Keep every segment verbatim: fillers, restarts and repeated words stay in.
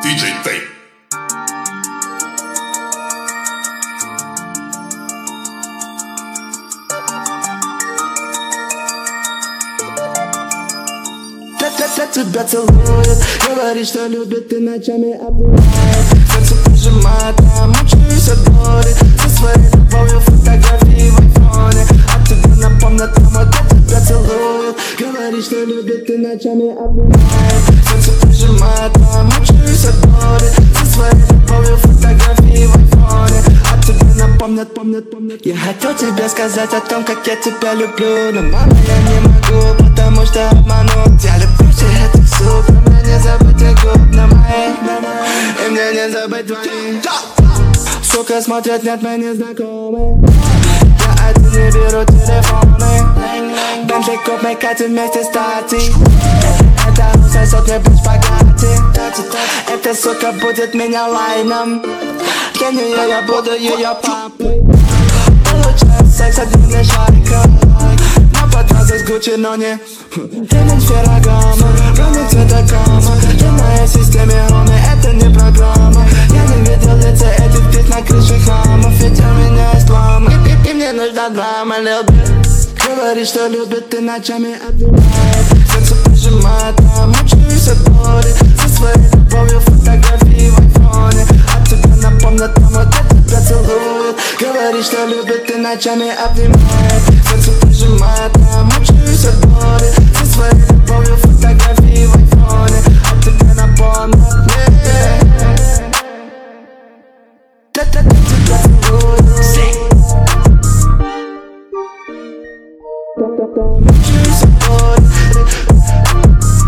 ди джей Tape. Я тебя целует, говорит, что любит и ночами обнимает. Сердце прижимает, я мучаюсь от боли. Со своей любовью фотографии в айфоне. А тебе напомнят, мама, я тебя целует. Говорит, что любит и ночами обнимает. Сердце прижимает, я мучаюсь от боли. Со своей любовью фотографии в айфоне. А тебе напомнят, помнят, помнят. Я хотел тебе сказать о том, как я тебя люблю. Но, мама, я не могу, потому что обманут. Я люблю всех этих сук, но мне не забыть их губ на моих, и мне не забыть твои. Сука, смотрят, нет, мы не знакомы. Я один не беру телефоны. Бентли куп, мы катим вместе с Тати. Это сосет мне плюс богатый. Эта сука будет меня лайном. Для нее я буду ее папой. Получаю секс одним лишь лайком. На подвязах с Гуччи, но не имидж Феррагамо. Ровный цвета кама. В моей системе хоми, это не программа. Я не видел лица этих птиц на крыше хамов. Ведь у меня есть лама. И, и, и мне нужна драма, lil' bitch. Говорит, что любит и ночами обнимает. Сердце прижимает, я мучаюсь от боли. Со своей любовью фотографии в айфоне. А тебе напомнят, мама, я тебя целует. Говорит, что любит и ночами обнимает. Сердце прижимает, я мучаюсь от боли. Со своей любовью фотографии в айфоне. А тебе напомнят, я тебя целует. Мучаюсь от боли.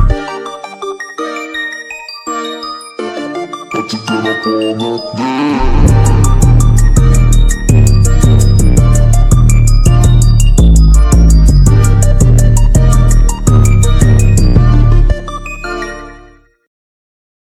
А тебе напомнят.